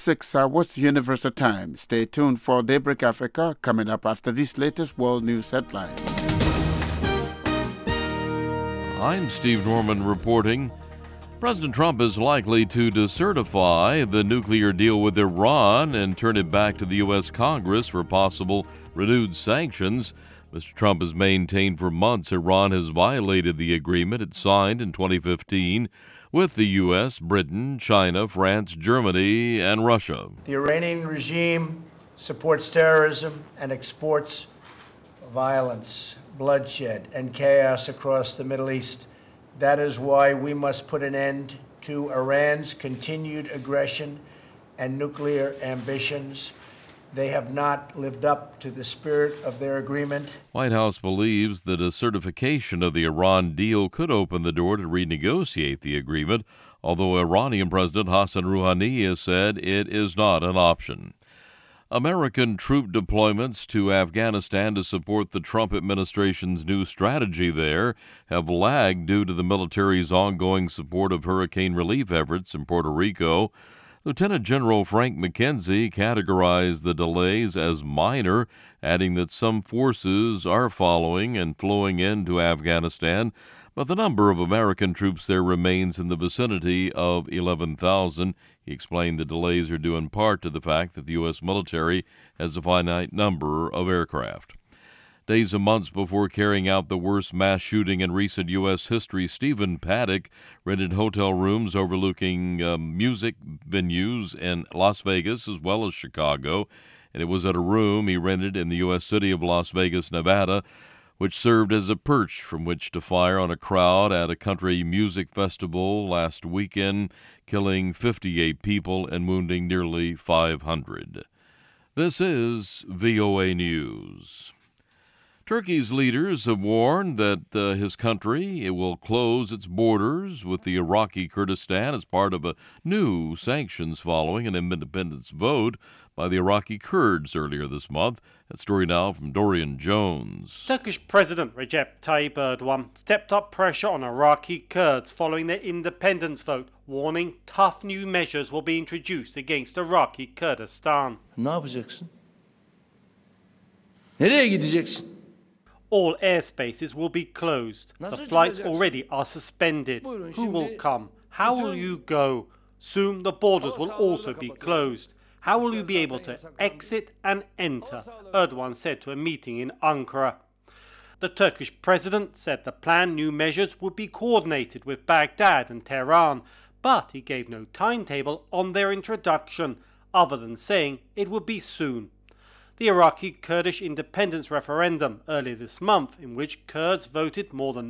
6 hours Universal Time. Stay tuned for Daybreak Africa coming up after these latest world news headlines. I'm Steve Norman reporting. President Trump is likely to decertify the nuclear deal with Iran and turn it back to the U.S. Congress for possible renewed sanctions. Mr. Trump has maintained for months Iran has violated the agreement it signed in 2015 with the U.S., Britain, China, France, Germany, and Russia. The Iranian regime supports terrorism and exports violence, bloodshed, and chaos across the Middle East. That is why we must put an end to Iran's continued aggression and nuclear ambitions. They have not lived up to the spirit of their agreement. White House believes that a certification of the Iran deal could open the door to renegotiate the agreement, although Iranian President Hassan Rouhani has said it is not an option. American troop deployments to Afghanistan to support the Trump administration's new strategy there have lagged due to the military's ongoing support of hurricane relief efforts in Puerto Rico. Lieutenant General Frank McKenzie categorized the delays as minor, adding that some forces are following and flowing into Afghanistan, but the number of American troops there remains in the vicinity of 11,000. He explained the delays are due in part to the fact that the U.S. military has a finite number of aircraft. Days and months before carrying out the worst mass shooting in recent U.S. history, Stephen Paddock rented hotel rooms overlooking music venues in Las Vegas as well as Chicago, and it was at a room he rented in the U.S. city of Las Vegas, Nevada, which served as a perch from which to fire on a crowd at a country music festival last weekend, killing 58 people and wounding nearly 500. This is VOA News. Turkey's leaders have warned that his country will close its borders with the Iraqi Kurdistan as part of a new sanctions following an independence vote by the Iraqi Kurds earlier this month. That story now from Dorian Jones. Turkish President Recep Tayyip Erdogan stepped up pressure on Iraqi Kurds following their independence vote, warning tough new measures will be introduced against Iraqi Kurdistan. Ne yapacaksın? Nereye gideceksin? All airspaces will be closed. The flights already are suspended. Who will come? How will you go? Soon the borders will also be closed. How will you be able to exit and enter? Erdogan said to a meeting in Ankara. The Turkish president said the planned new measures would be coordinated with Baghdad and Tehran, but he gave no timetable on their introduction, other than saying it would be soon. The Iraqi Kurdish independence referendum earlier this month, in which Kurds voted more than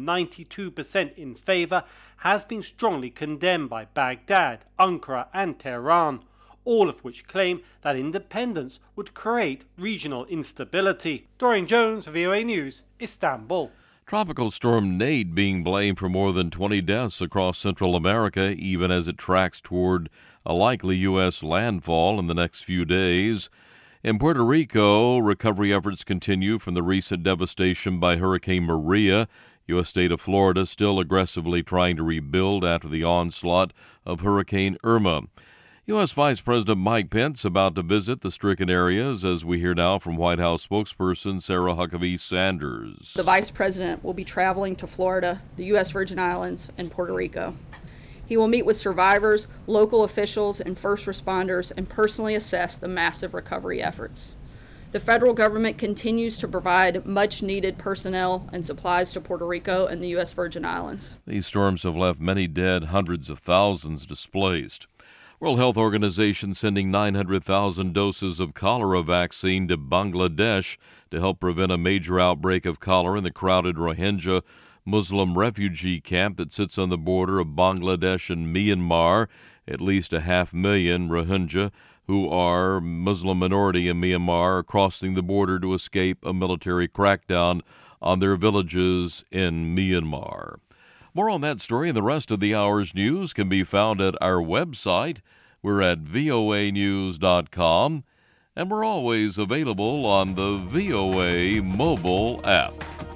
92% in favor, has been strongly condemned by Baghdad, Ankara and Tehran, all of which claim that independence would create regional instability. Dorian Jones, VOA News, Istanbul. Tropical storm Nate being blamed for more than 20 deaths across Central America, even as it tracks toward a likely U.S. landfall in the next few days. In Puerto Rico, recovery efforts continue from the recent devastation by Hurricane Maria. U.S. state of Florida still aggressively trying to rebuild after the onslaught of Hurricane Irma. U.S. Vice President Mike Pence about to visit the stricken areas, as we hear now from White House spokesperson Sarah Huckabee Sanders. The Vice President will be traveling to Florida, the U.S. Virgin Islands, and Puerto Rico. He will meet with survivors, local officials, and first responders and personally assess the massive recovery efforts. The federal government continues to provide much-needed personnel and supplies to Puerto Rico and the U.S. Virgin Islands. These storms have left many dead, hundreds of thousands displaced. World Health Organization sending 900,000 doses of cholera vaccine to Bangladesh to help prevent a major outbreak of cholera in the crowded Rohingya Muslim refugee camp that sits on the border of Bangladesh and Myanmar. At least 500,000 Rohingya, who are Muslim minority in Myanmar, are crossing the border to escape a military crackdown on their villages in Myanmar. More on that story and the rest of the hour's news can be found at our website. We're at voanews.com, and we're always available on the VOA mobile app.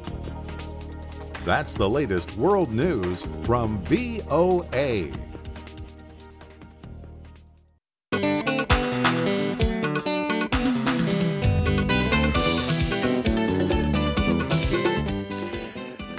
That's the latest world news from VOA.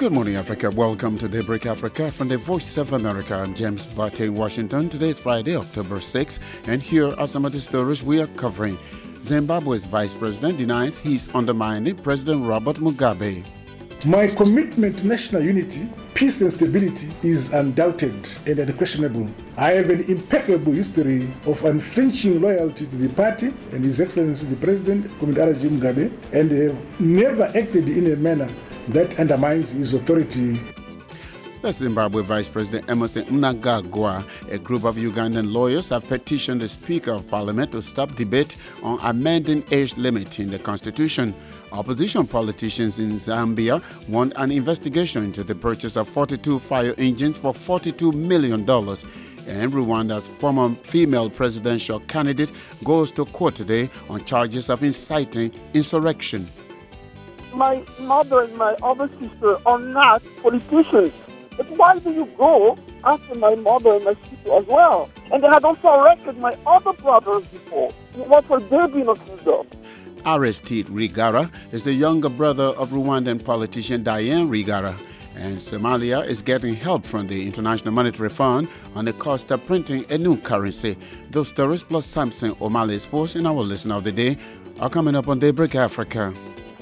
Good morning, Africa. Welcome to Daybreak Africa from the Voice of America. I'm James Bate in Washington. Today is Friday, October 6th, and here are some of the stories we are covering. Zimbabwe's vice president denies he's undermining President Robert Mugabe. My commitment to national unity, peace and stability is undoubted and unquestionable. I have an impeccable history of unflinching loyalty to the party and His Excellency the President, Komendara Mugabe, and have never acted in a manner that undermines his authority. The Zimbabwe Vice President Emmerson Mnangagwa, a group of Ugandan lawyers, have petitioned the Speaker of Parliament to stop debate on amending age limit in the Constitution. Opposition politicians in Zambia want an investigation into the purchase of 42 fire engines for $42 million. And Rwanda's former female presidential candidate goes to court today on charges of inciting insurrection. My mother and my other sister are not politicians. But why do you go after my mother and my sister as well? And they had also arrested my other brothers before. What were they being accused of? Aristide Rwigara is the younger brother of Rwandan politician Diane Rwigara. And Somalia is getting help from the International Monetary Fund on the cost of printing a new currency. Those stories plus Samson O'Malley's post in our Listen of the Day are coming up on Daybreak Africa.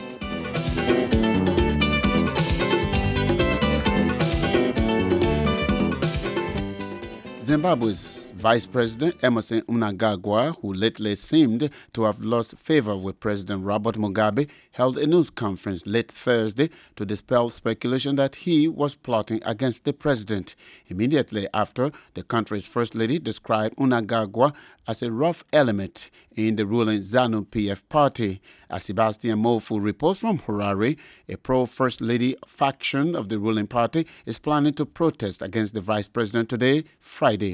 Zimbabwe's Vice President Emmerson Mnangagwa, who lately seemed to have lost favor with President Robert Mugabe, held a news conference late Thursday to dispel speculation that he was plotting against the president. Immediately after, the country's First Lady described Mnangagwa as a rough element in the ruling ZANU-PF party. As Sebastian Mofu reports from Harare, a pro-First Lady faction of the ruling party is planning to protest against the vice president today, Friday.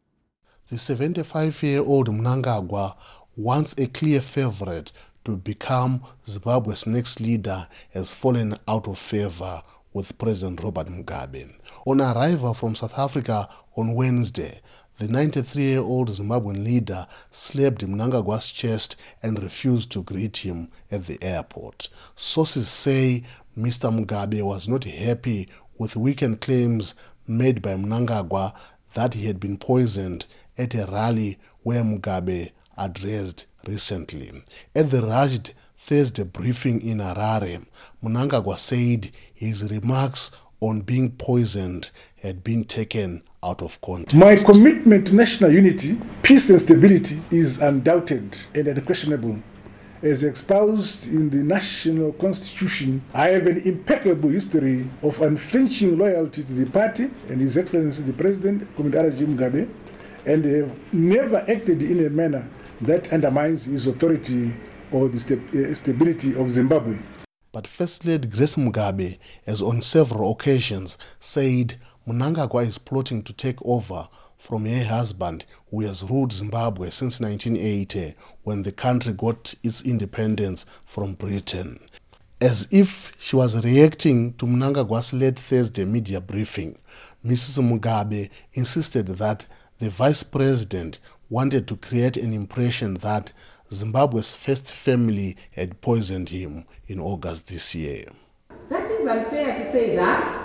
The 75-year-old Mnangagwa, once a clear favorite to become Zimbabwe's next leader, has fallen out of favor with President Robert Mugabe. On arrival from South Africa on Wednesday, the 93-year-old Zimbabwean leader slapped Mnangagwa's chest and refused to greet him at the airport. Sources say Mr. Mugabe was not happy with weekend claims made by Mnangagwa that he had been poisoned at a rally where Mugabe addressed recently. At the rushed Thursday briefing in Harare, Mnangagwa said his remarks on being poisoned had been taken out of context. My commitment to national unity, peace and stability is undoubted and unquestionable. As espoused in the national constitution, I have an impeccable history of unflinching loyalty to the party and His Excellency the President, Komendara Mugabe, and have never acted in a manner that undermines his authority or the stability of Zimbabwe. But First Lady Grace Mugabe has on several occasions said Mnangagwa is plotting to take over from her husband, who has ruled Zimbabwe since 1980, when the country got its independence from Britain. As if she was reacting to Mnangagwa's late Thursday media briefing, Mrs. Mugabe insisted that the vice president wanted to create an impression that Zimbabwe's first family had poisoned him in August this year. That is unfair to say that.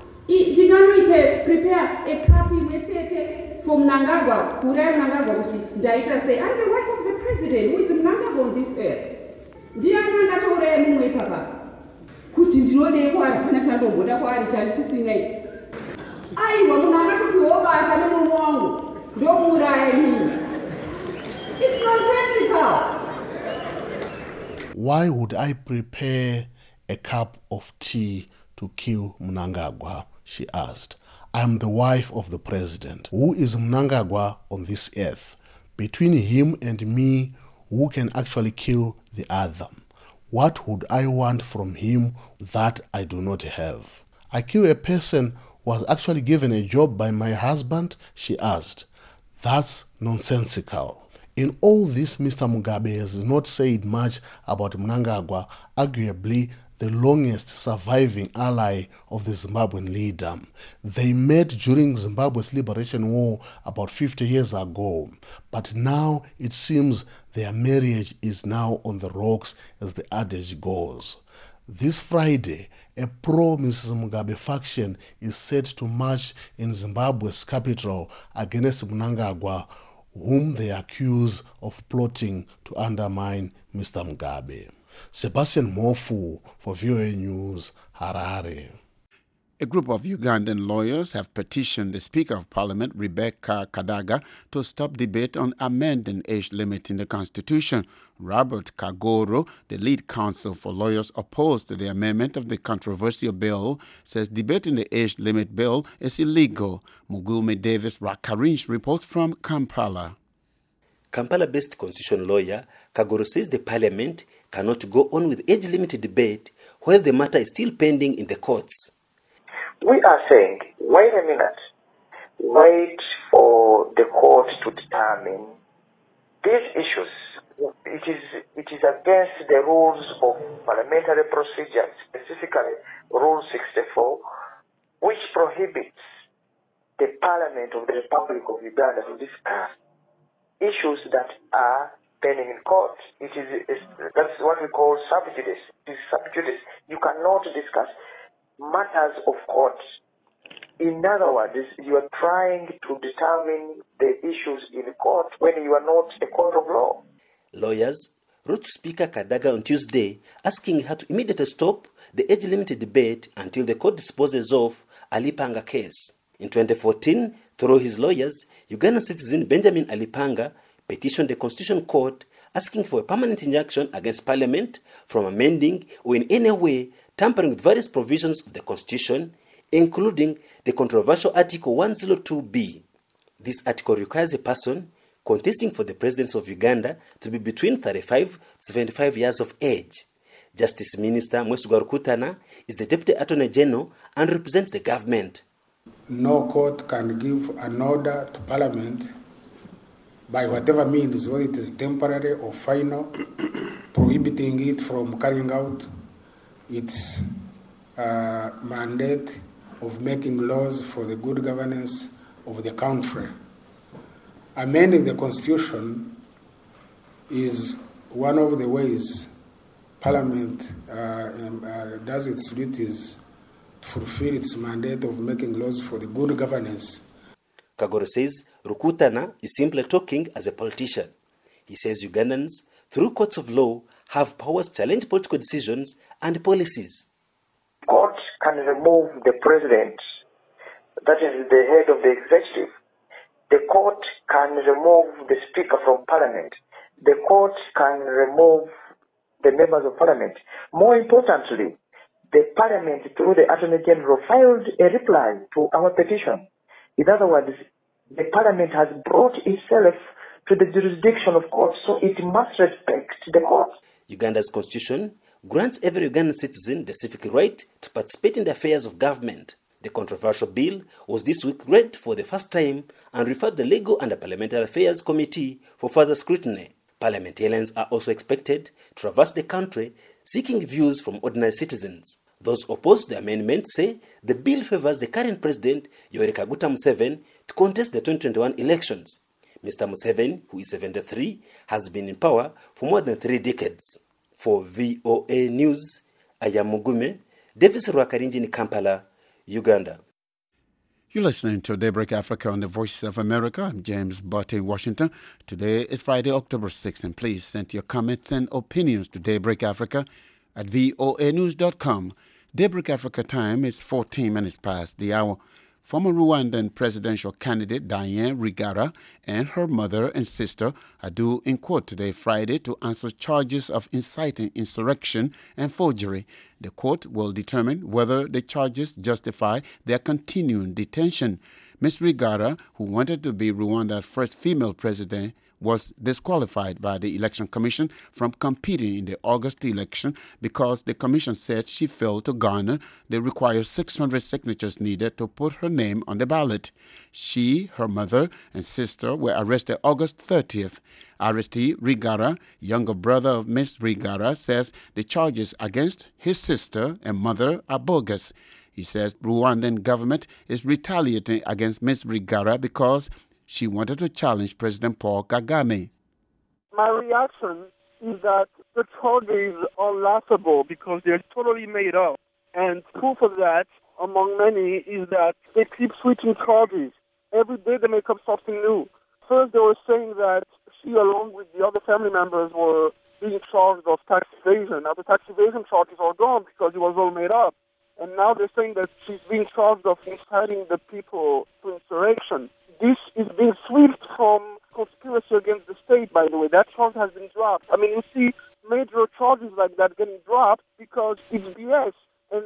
Ndingamuite prepare a copy for Mnangagwa, Kurai Mnangagwa, Daita say, I'm the wife of the president, who is Mnangagwa on this earth. Ndiana ngatauraya mumwe papa. Kuti ndinode kwari pana chandomboda kwari chari tisinei. Aiwa munhu akatopiwa basa nemunhu wangu. Ndomuraya inini. It's nonsensical. Why would I prepare a cup of tea to kill Mnangagwa? She asked. I'm the wife of the president. Who is Mnangagwa on this earth? Between him and me, who can actually kill the other? What would I want from him that I do not have? I kill a person who was actually given a job by my husband? She asked. That's nonsensical. In all this, Mr. Mugabe has not said much about Mnangagwa, arguably the longest surviving ally of the Zimbabwean leader. They met during Zimbabwe's liberation war about 50 years ago, but now it seems their marriage is now on the rocks, as the adage goes. This Friday, a pro-Mrs. Mugabe faction is set to march in Zimbabwe's capital against Mnangagwa, whom they accuse of plotting to undermine Mr. Mugabe. Sebastian Mofu for VOA News, Harare. A group of Ugandan lawyers have petitioned the Speaker of Parliament, Rebecca Kadaga, to stop debate on amending age limit in the Constitution. Robert Kagoro, the lead counsel for lawyers opposed to the amendment of the controversial bill, says debating the age limit bill is illegal. Mugume Davis Rakarinch reports from Kampala. Kampala-based constitution lawyer Kagoro says the Parliament cannot go on with age-limited debate while the matter is still pending in the courts. We are saying, wait a minute, wait for the court to determine these issues. It is against the rules of parliamentary procedure, specifically Rule 64, which prohibits the Parliament of the Republic of Uganda to discuss issues that are pending in court. That's what we call sub judice. It is sub judice. You cannot discuss matters of court. In other words, you are trying to determine the issues in court when you are not a court of law. Lawyers wrote to Speaker Kadaga on Tuesday asking her to immediately stop the age-limited debate until the court disposes of Alipanga case. In 2014, through his lawyers, Ugandan citizen Benjamin Alipanga petitioned the Constitution Court asking for a permanent injunction against Parliament from amending or in any way tampering with various provisions of the Constitution, including the controversial Article 102B. This article requires a person contesting for the presidency of Uganda to be between 35 to 75 years of age. Justice Minister Mwesigwa Rukutana is the Deputy Attorney General and represents the government. No court can give an order to Parliament by whatever means, whether it is temporary or final, prohibiting it from carrying out its mandate of making laws for the good governance of the country. Amending the Constitution is one of the ways Parliament does its duties to fulfill its mandate of making laws for the good governance. Kagoro says Rukutana is simply talking as a politician. He says Ugandans, through courts of law, have powers to challenge political decisions and policies. Court can remove the president, that is the head of the executive. The court can remove the speaker from parliament. The court can remove the members of parliament. More importantly, the parliament, through the Attorney General, filed a reply to our petition. In other words, the parliament has brought itself to the jurisdiction of courts, so it must respect the court. Uganda's constitution grants every Ugandan citizen the civic right to participate in the affairs of government. The controversial bill was this week read for the first time and referred to the Legal and Parliamentary Affairs Committee for further scrutiny. Parliamentarians are also expected to traverse the country seeking views from ordinary citizens. Those opposed to the amendment say the bill favors the current president, Yoweri Kaguta Museveni, to contest the 2021 elections. Mr. Museveni, who is 73, has been in power for more than 3 decades. For VOA News, I am Mugume, Davis Rwakarinji in Kampala, Uganda. You're listening to Daybreak Africa on the Voice of America. I'm James Butte in Washington. Today is Friday, October 6th, and please send your comments and opinions to Daybreak Africa at voanews.com. Daybreak Africa time is 14 minutes past the hour. Former Rwandan presidential candidate Diane Rwigara and her mother and sister are due in court today, Friday, to answer charges of inciting insurrection and forgery. The court will determine whether the charges justify their continuing detention. Ms. Rwigara, who wanted to be Rwanda's first female president, was disqualified by the Election Commission from competing in the August election because the commission said she failed to garner the required 600 signatures needed to put her name on the ballot. She, her mother, and sister were arrested August 30th. Arrestee Rwigara, younger brother of Ms. Rwigara, says the charges against his sister and mother are bogus. He says Rwandan government is retaliating against Ms. Rwigara because she wanted to challenge President Paul Kagame. My reaction is that the charges are laughable because they're totally made up. And proof of that, among many, is that they keep switching charges. Every day they make up something new. First they were saying that she, along with the other family members, were being charged of tax evasion. Now the tax evasion charges are gone because it was all made up. And now they're saying that she's being charged of inciting the people to insurrection. This is being switched from conspiracy against the state, by the way. That charge has been dropped. I mean, you see major charges like that getting dropped because it's BS. And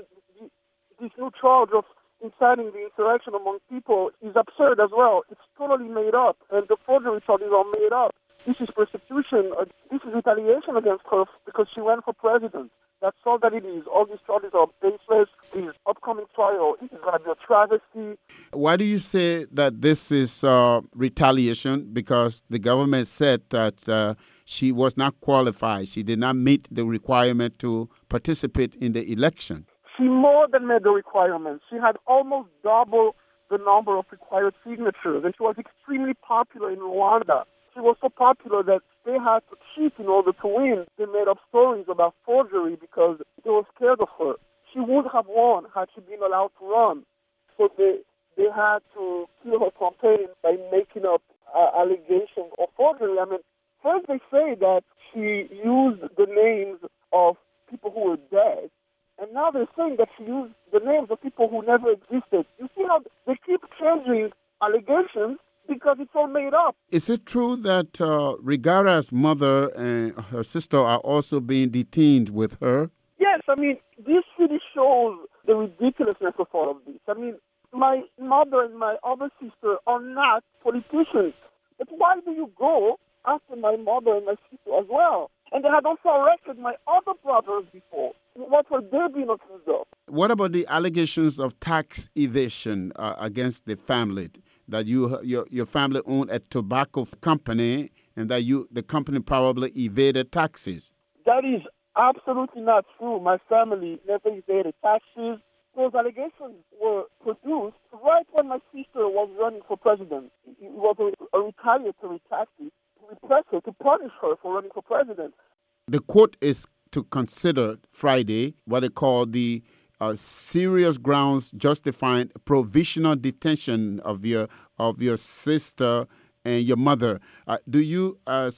this new charge of inciting the insurrection among people is absurd as well. It's totally made up. And the forgery charges are made up. This is persecution. This is retaliation against her because she ran for president. That's all that it is. All these charges are baseless. This upcoming trial is going to be a travesty. Why do you say that this is retaliation? Because the government said that she was not qualified. She did not meet the requirement to participate in the election. She more than met the requirements. She had almost double the number of required signatures, and she was extremely popular in Rwanda. She was so popular that they had to cheat in order to win. They made up stories about forgery because they were scared of her. She would have won had she been allowed to run. So they had to kill her campaign by making up allegations of forgery. I mean, first they say that she used the names of people who were dead, and now they're saying that she used the names of people who never existed. You see how they keep changing allegations because it's all made up. Is it true that Rigara's mother and her sister are also being detained with her? Yes, I mean, this really shows the ridiculousness of all of this. I mean, my mother and my other sister are not politicians. But why do you go after my mother and my sister as well? And they had also arrested my other brothers before. What were they being accused of? What about the allegations of tax evasion against the family? That your family owned a tobacco company and that the company probably evaded taxes. That is absolutely not true. My family never evaded taxes. Those allegations were produced right when my sister was running for president. It was a retaliatory tactic to repress her, to punish her for running for president. The court is to consider Friday what they call the serious grounds justifying provisional detention of your sister and your mother. Do you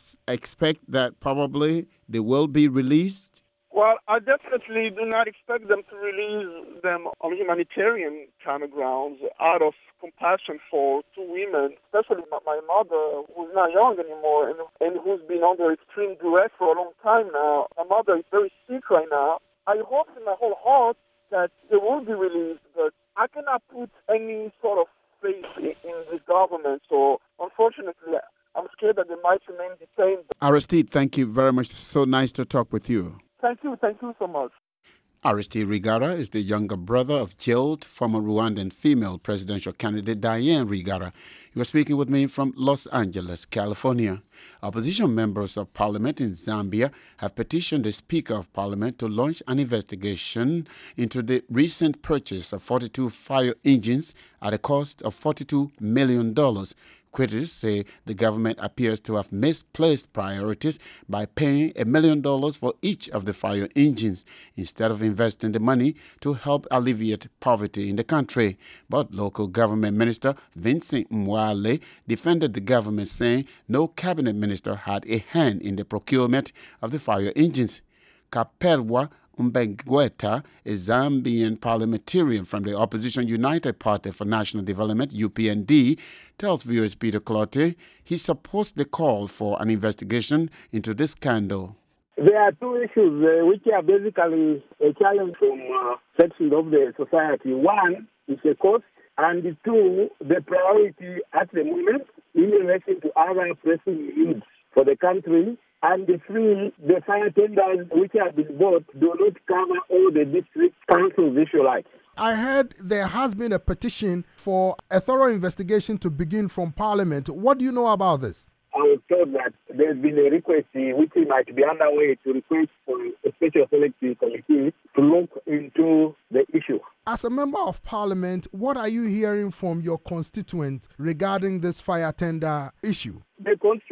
expect that probably they will be released? Well, I definitely do not expect them to release them on humanitarian kind of grounds out of compassion for two women, especially my mother, who's not young anymore and who's been under extreme duress for a long time now. My mother is very sick right now. I hope in my whole heart that they will be released, but I cannot put any sort of faith in this government. So, unfortunately, I'm scared that they might remain detained. Aristide, thank you very much. So nice to talk with you. Thank you so much. Aristide Rigara is the younger brother of jailed former Rwandan female presidential candidate Diane Rigara. He was speaking with me from Los Angeles, California. Opposition members of parliament in Zambia have petitioned the Speaker of Parliament to launch an investigation into the recent purchase of 42 fire engines at a cost of $42 million. Critics say the government appears to have misplaced priorities by paying $1 million for each of the fire engines instead of investing the money to help alleviate poverty in the country. But local government minister Vincent Mwale defended the government, saying no cabinet minister had a hand in the procurement of the fire engines. Kapelwa Mbengweta, a Zambian parliamentarian from the opposition United Party for National Development, UPND, tells viewers Peter Clotte he supports the call for an investigation into this scandal. There are two issues which are basically a challenge from sections of the society. One is the cost, and two, the priority at the moment in relation to other pressing needs for the country. And three, the fire tenders which have been bought do not cover all the district councils visualized. I heard there has been a petition for a thorough investigation to begin from Parliament. What do you know about this? I was told that there's been a request which might be underway to request for a special selective committee to look into the issue. As a member of Parliament, what are you hearing from your constituents regarding this fire tender issue? The constituents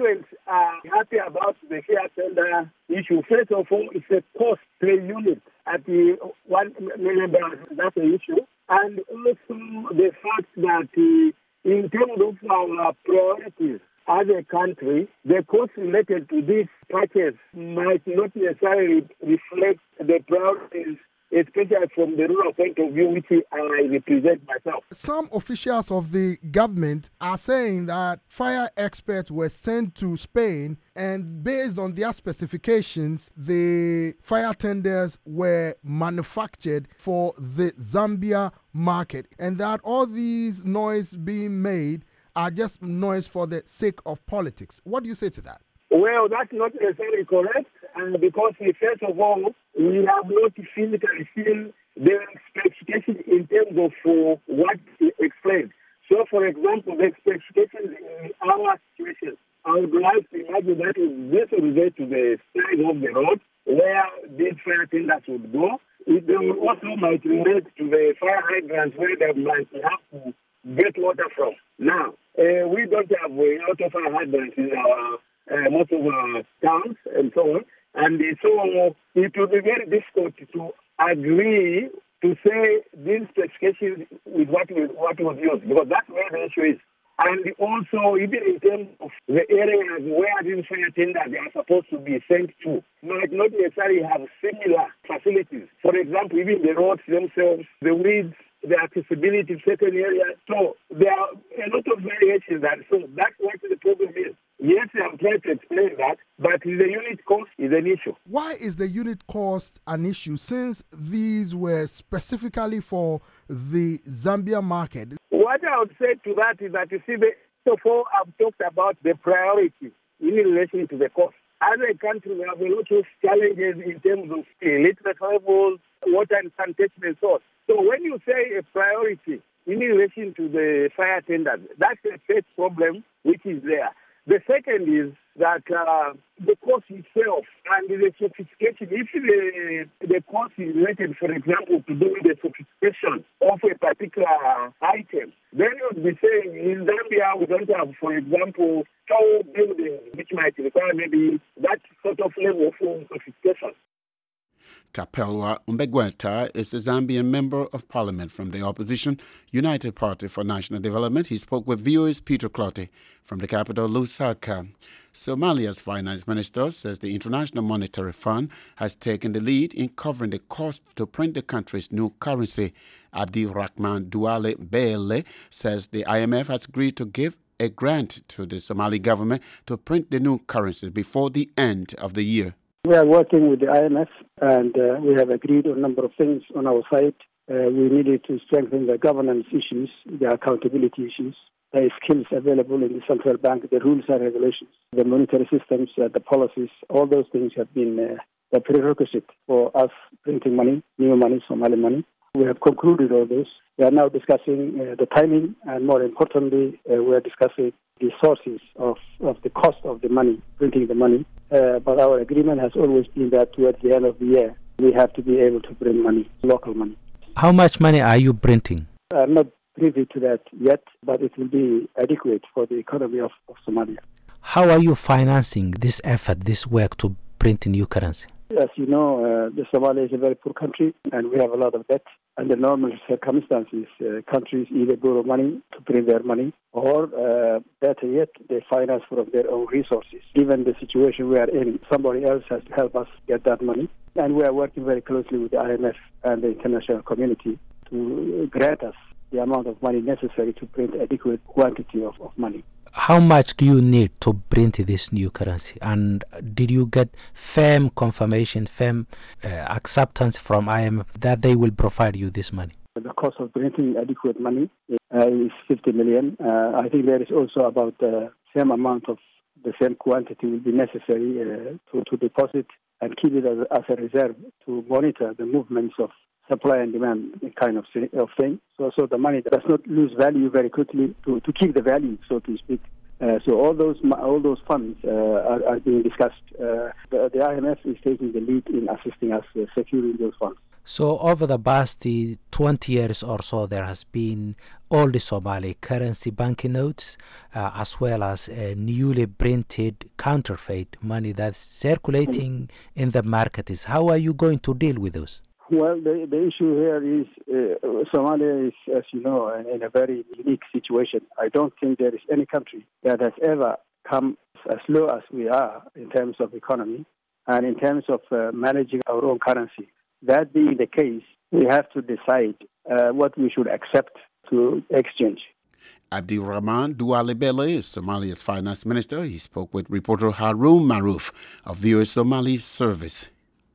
are happy about the fair tender issue. First of all, it's a cost per unit at the $1 million. That's the issue. And also the fact that in terms of our priorities as a country, the costs related to this purchase might not necessarily reflect the priorities, especially from the rural point of view, which I represent myself. Some officials of the government are saying that fire experts were sent to Spain, and based on their specifications, the fire tenders were manufactured for the Zambia market, and that all these noise being made are just noise for the sake of politics. What do you say to that? Well, that's not necessarily correct, and because first of all, we have not physically seen the specification in terms of what he explained. So, for example, the specifications in our situation, I would like to imagine that this will relate to the size of the road where these fire tenders would go. It also might relate to the fire hydrants where they might have to get water from. Now, we don't have a lot of fire hydrants in most of our towns and so on. And so it will be very difficult to agree to say these specifications with what was used, because that's where the issue is. And also, even in terms of the areas where these fire tenders are supposed to be sent to, might not necessarily have similar facilities. For example, even the roads themselves, the weeds, the accessibility to certain areas. So there are a lot of variations. So that's what the problem is. Yes, I'm trying to explain that, but the unit cost is an issue. Why is the unit cost an issue, since these were specifically for the Zambia market? What I would say to that is that, you see, so far I've talked about the priority in relation to the cost. As a country, we have a lot of challenges in terms of literacy levels, water and sanitation and so on. So when you say a priority in relation to the fire tenders, that's the first problem which is there. The second is that the cost itself and the sophistication, if the cost is related, for example, to do with the sophistication of a particular item, then you would be saying in Zambia we don't have, for example, tall buildings which might require maybe that sort of level of sophistication. Kapelwa Mbegweta is a Zambian member of parliament from the opposition United Party for National Development. He spoke with VOA's Peter Clottey from the capital, Lusaka. Somalia's finance minister says the International Monetary Fund has taken the lead in covering the cost to print the country's new currency. Abdirahman Duale Bele says the IMF has agreed to give a grant to the Somali government to print the new currency before the end of the year. We are working with the IMF, and we have agreed on a number of things on our side. We needed to strengthen the governance issues, the accountability issues, the skills available in the central bank, the rules and regulations, the monetary systems, the policies. All those things have been a prerequisite for us printing money, new money, Somali money. We have concluded all this. We are now discussing the timing, and more importantly, we are discussing the sources of the cost of the money, printing the money. But our agreement has always been that towards the end of the year, we have to be able to print money, local money. How much money are you printing? I'm not privy to that yet, but it will be adequate for the economy of Somalia. How are you financing this effort, this work to print new currency? As you know, Somalia is a very poor country, and we have a lot of debt. Under normal circumstances, countries either borrow money to print their money, or better yet, they finance from their own resources. Given the situation we are in, somebody else has to help us get that money. And we are working very closely with the IMF and the international community to grant us the amount of money necessary to print adequate quantity of money. How much do you need to print this new currency? And did you get firm confirmation, firm acceptance from IMF that they will provide you this money? The cost of printing adequate money is 50 million. I think there is also about the same amount of the same quantity will be necessary to deposit and keep it as a reserve to monitor the movements of supply and demand kind of thing. So the money does not lose value very quickly to keep the value, so to speak. So all those funds are being discussed. The IMF is taking the lead in assisting us securing those funds. So over the past 20 years or so, there has been all the Somali currency banknotes as well as newly printed counterfeit money that's circulating in the markets. How are you going to deal with those? Well, the issue here is Somalia is, as you know, in a very unique situation. I don't think there is any country that has ever come as low as we are in terms of economy and in terms of managing our own currency. That being the case, we have to decide what we should accept to exchange. Abdirahman Dualebele is Somalia's finance minister. He spoke with reporter Haroon Maruf of VOA Somali Service.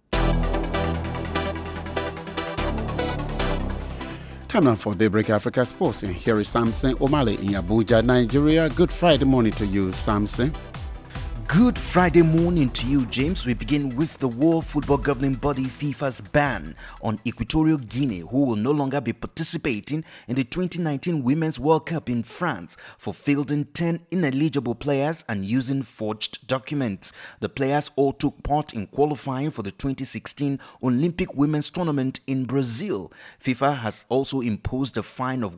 Time now for Daybreak Africa Sports. And here is Samson Omale in Abuja, Nigeria. Good Friday morning to you, Samson. Good Friday morning to you, James. We begin with the World Football Governing Body FIFA's ban on Equatorial Guinea, who will no longer be participating in the 2019 Women's World Cup in France for fielding 10 ineligible players and using forged documents. The players all took part in qualifying for the 2016 Olympic Women's Tournament in Brazil. FIFA has also imposed a fine of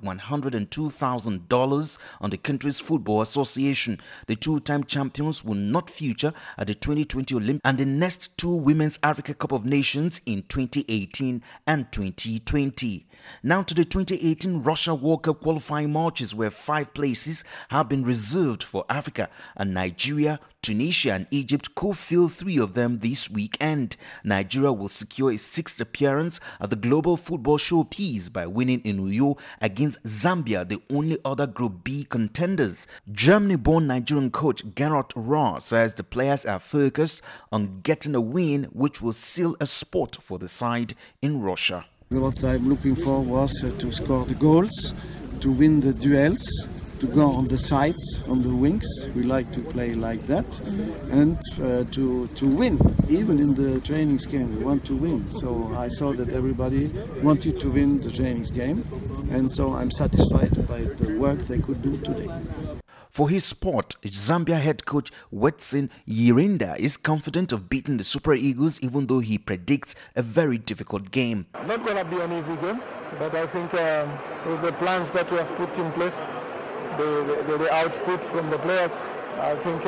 $102,000 on the country's football association. The two-time champions will not feature at the 2020 Olympics and the next two Women's Africa Cup of Nations in 2018 and 2020. Now to the 2018 Russia World Cup qualifying matches, where 5 places have been reserved for Africa, and Nigeria, Tunisia and Egypt could fill 3 of them this weekend. Nigeria will secure a 6th appearance at the Global Football Showpiece by winning in Uyo against Zambia, the only other Group B contenders. Germany-born Nigerian coach Gerhard Rohr says the players are focused on getting a win which will seal a spot for the side in Russia. What I'm looking for was to score the goals, to win the duels, to go on the sides, on the wings. We like to play like that, and to win. Even in the trainings game, we want to win. So I saw that everybody wanted to win the trainings game, and so I'm satisfied by the work they could do today. For his sport, Zambia head coach Wetsin Yirinda is confident of beating the Super Eagles, even though he predicts a very difficult game. Not going to be an easy game, but I think with the plans that we have put in place, the output from the players, I think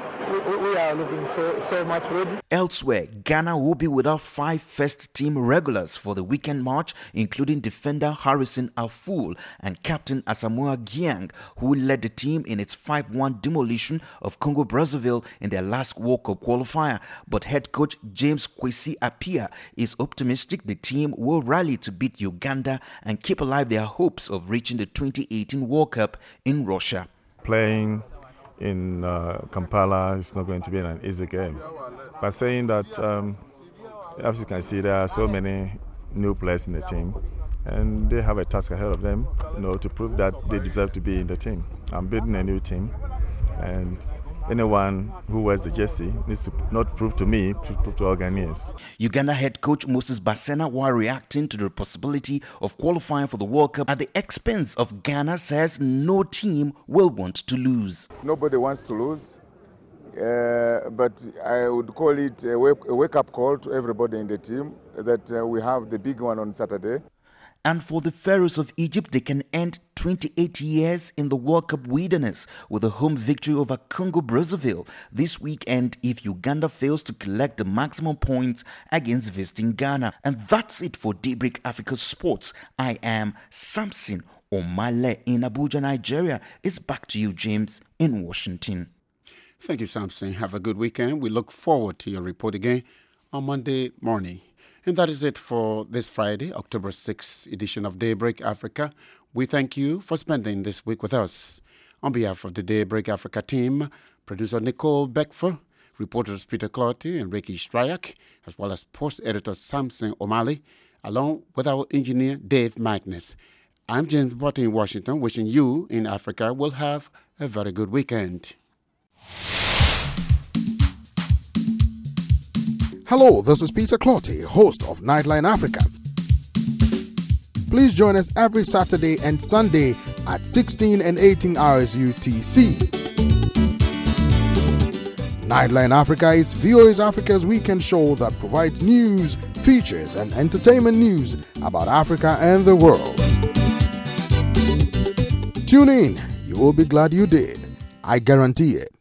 we are looking so much ready. Elsewhere, Ghana will be without 5 first-team regulars for the weekend match, including defender Harrison Aful and captain Asamoah Gyan, who led the team in its 5-1 demolition of Congo-Brazzaville in their last World Cup qualifier. But head coach James Kwesi Appiah is optimistic the team will rally to beat Uganda and keep alive their hopes of reaching the 2018 World Cup in Russia. Playing in Kampala is not going to be an easy game. By saying that, as you can see, there are so many new players in the team, and they have a task ahead of them, to prove that they deserve to be in the team. I'm building a new team, and anyone who wears the jersey needs to not prove to me, to prove to all Ghanaians. Uganda head coach Moses Basena, while reacting to the possibility of qualifying for the World Cup at the expense of Ghana, says no team will want to lose. Nobody wants to lose, but I would call it a wake-up call to everybody in the team that we have the big one on Saturday. And for the Pharaohs of Egypt, they can end 28 years in the World Cup wilderness with a home victory over Congo-Brazzaville this weekend if Uganda fails to collect the maximum points against visiting Ghana. And that's it for Daybreak Africa Sports. I am Samson Omale in Abuja, Nigeria. It's back to you, James, in Washington. Thank you, Samson. Have a good weekend. We look forward to your report again on Monday morning. And that is it for this Friday, October 6th edition of Daybreak Africa. We thank you for spending this week with us. On behalf of the Daybreak Africa team, producer Nicole Beckford, reporters Peter Clotty and Ricky Stryak, as well as post editor Samson Omale, along with our engineer Dave Magnus. I'm James Botte in Washington, wishing you in Africa will have a very good weekend. Hello, this is Peter Clotty, host of Nightline Africa. Please join us every Saturday and Sunday at 16 and 18 hours UTC. Nightline Africa is VOA Africa's weekend show that provides news, features, and entertainment news about Africa and the world. Tune in. You will be glad you did. I guarantee it.